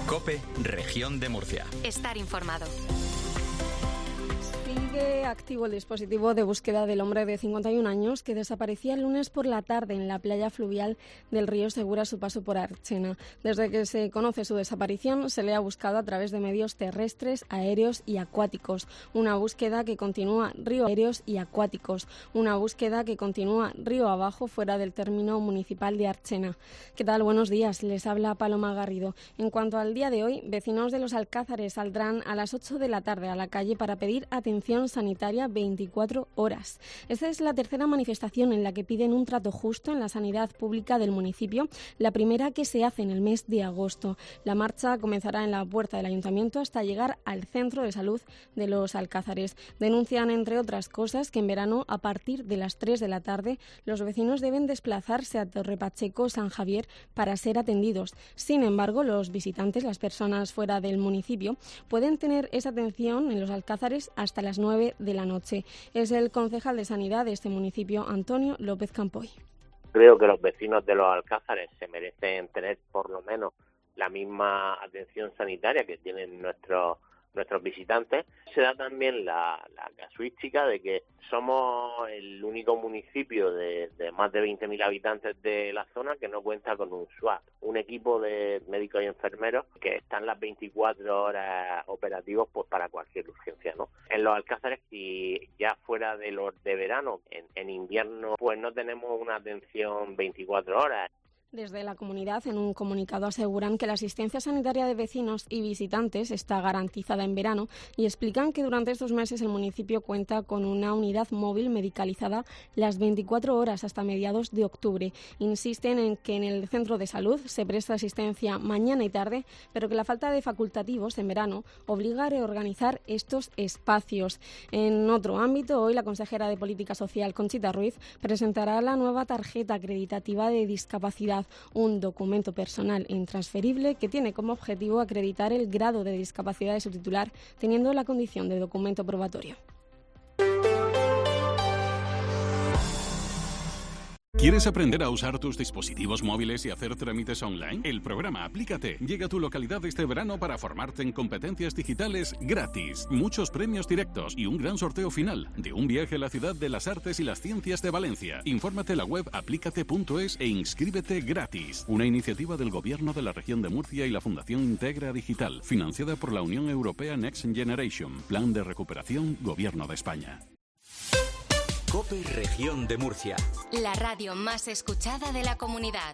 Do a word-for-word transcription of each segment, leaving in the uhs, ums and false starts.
COPE, Región de Murcia. Estar informado. Sigue activo el dispositivo de búsqueda del hombre de cincuenta y un años que desaparecía el lunes por la tarde en la playa fluvial del río Segura a su paso por Archena. Desde que se conoce su desaparición, se le ha buscado a través de medios terrestres, aéreos y acuáticos. Una búsqueda que continúa río aéreos y acuáticos. Una búsqueda que continúa río abajo fuera del término municipal de Archena. ¿Qué tal? Buenos días. Les habla Paloma Garrido. En cuanto al día de hoy, vecinos de Los Alcázares saldrán a las ocho de la tarde a la calle para pedir atención sanitaria veinticuatro horas. Esta es la tercera manifestación en la que piden un trato justo en la sanidad pública del municipio, la primera que se hace en el mes de agosto. La marcha comenzará en la puerta del ayuntamiento hasta llegar al centro de salud de Los Alcázares. Denuncian, entre otras cosas, que en verano, a partir de las tres de la tarde, los vecinos deben desplazarse a Torre Pacheco, San Javier, para ser atendidos. Sin embargo, los visitantes, las personas fuera del municipio, pueden tener esa atención en Los Alcázares hasta las nueve de la noche. Es el concejal de Sanidad de este municipio, Antonio López Campoy. Creo que los vecinos de Los Alcázares se merecen tener por lo menos la misma atención sanitaria que tienen nuestros nuestros visitantes. Se da también la, la casuística de que somos el único municipio de, de más de veinte mil habitantes de la zona que no cuenta con un SWAT, un equipo de médicos y enfermeros que están las veinticuatro horas operativos pues para cualquier urgencia, ¿no? En Los Alcázares, y ya fuera de los de verano, en, en invierno pues no tenemos una atención veinticuatro horas. Desde la comunidad, en un comunicado, aseguran que la asistencia sanitaria de vecinos y visitantes está garantizada en verano y explican que durante estos meses el municipio cuenta con una unidad móvil medicalizada las veinticuatro horas hasta mediados de octubre. Insisten en que en el centro de salud se presta asistencia mañana y tarde, pero que la falta de facultativos en verano obliga a reorganizar estos espacios. En otro ámbito, hoy la consejera de Política Social, Conchita Ruiz, presentará la nueva tarjeta acreditativa de discapacidad, un documento personal e intransferible que tiene como objetivo acreditar el grado de discapacidad de su titular, teniendo la condición de documento probatorio. ¿Quieres aprender a usar tus dispositivos móviles y hacer trámites online? El programa Aplícate llega a tu localidad este verano para formarte en competencias digitales gratis. Muchos premios directos y un gran sorteo final de un viaje a la ciudad de las artes y las ciencias de Valencia. Infórmate en la web aplícate punto es e inscríbete gratis. Una iniciativa del Gobierno de la Región de Murcia y la Fundación Integra Digital, financiada por la Unión Europea Next Generation, Plan de Recuperación, Gobierno de España. COPE, Región de Murcia. La radio más escuchada de la comunidad.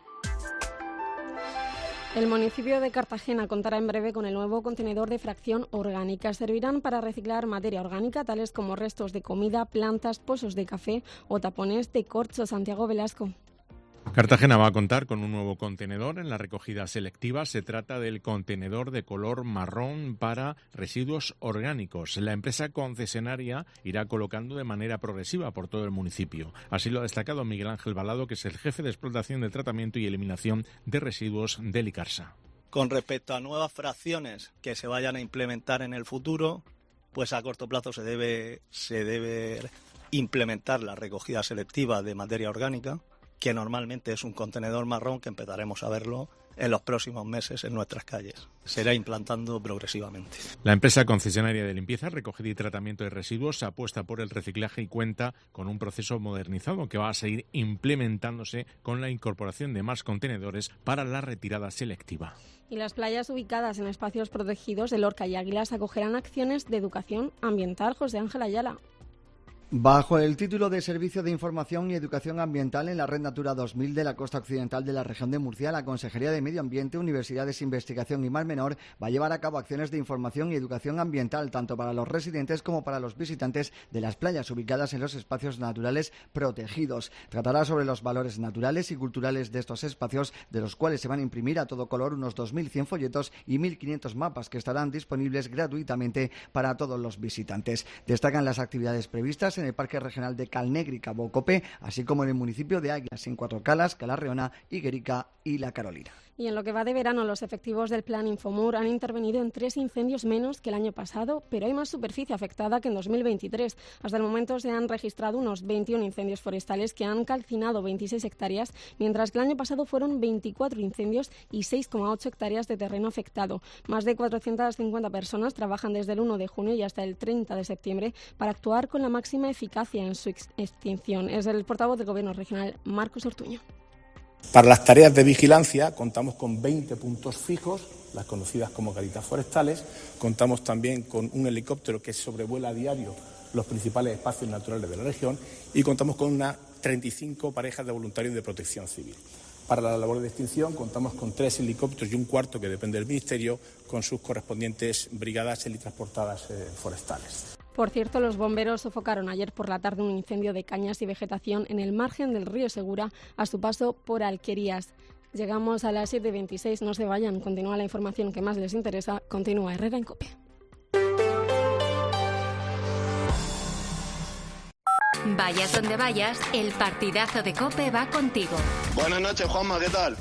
El municipio de Cartagena contará en breve con el nuevo contenedor de fracción orgánica. Servirán para reciclar materia orgánica, tales como restos de comida, plantas, pozos de café o tapones de corcho. Santiago Velasco. Cartagena va a contar con un nuevo contenedor en la recogida selectiva. Se trata del contenedor de color marrón para residuos orgánicos. La empresa concesionaria irá colocando de manera progresiva por todo el municipio. Así lo ha destacado Miguel Ángel Balado, que es el jefe de explotación de tratamiento y eliminación de residuos de Licarsa. Con respecto a nuevas fracciones que se vayan a implementar en el futuro, pues a corto plazo se debe, se debe implementar la recogida selectiva de materia orgánica, que normalmente es un contenedor marrón que empezaremos a verlo en los próximos meses en nuestras calles. Se irá implantando progresivamente. La empresa concesionaria de limpieza, recogida y tratamiento de residuos apuesta por el reciclaje y cuenta con un proceso modernizado que va a seguir implementándose con la incorporación de más contenedores para la retirada selectiva. Y las playas ubicadas en espacios protegidos de Lorca y Águilas acogerán acciones de educación ambiental. José Ángel Ayala. Bajo el título de Servicio de Información y Educación Ambiental en la Red Natura dos mil de la costa occidental de la región de Murcia, la Consejería de Medio Ambiente, Universidades, Investigación y Mar Menor va a llevar a cabo acciones de información y educación ambiental tanto para los residentes como para los visitantes de las playas ubicadas en los espacios naturales protegidos. Tratará sobre los valores naturales y culturales de estos espacios, de los cuales se van a imprimir a todo color unos dos mil cien folletos y mil quinientos mapas que estarán disponibles gratuitamente para todos los visitantes. Destacan las actividades previstas en el Parque Regional de Calnegri, Cabo Cope, así como en el municipio de Águilas, en Cuatro Calas, Calarreona, Higuerica y La Carolina. Y en lo que va de verano, los efectivos del Plan Infomur han intervenido en tres incendios menos que el año pasado, pero hay más superficie afectada que en dos mil veintitrés. Hasta el momento se han registrado unos veintiún incendios forestales que han calcinado veintiséis hectáreas, mientras que el año pasado fueron veinticuatro incendios y seis coma ocho hectáreas de terreno afectado. Más de cuatrocientas cincuenta personas trabajan desde el uno de junio y hasta el treinta de septiembre para actuar con la máxima eficacia en su ex- extinción. Es el portavoz del Gobierno regional, Marcos Ortuño. Para las tareas de vigilancia contamos con veinte puntos fijos, las conocidas como garitas forestales. Contamos también con un helicóptero que sobrevuela a diario los principales espacios naturales de la región y contamos con unas treinta y cinco parejas de voluntarios de protección civil. Para la labor de extinción contamos con tres helicópteros y un cuarto que depende del Ministerio con sus correspondientes brigadas helitransportadas eh, forestales. Por cierto, los bomberos sofocaron ayer por la tarde un incendio de cañas y vegetación en el margen del río Segura a su paso por Alquerías. Llegamos a las siete y veintiséis, no se vayan, continúa la información que más les interesa, continúa Herrera en COPE. Vayas donde vayas, el partidazo de COPE va contigo. Buenas noches, Juanma, ¿qué tal?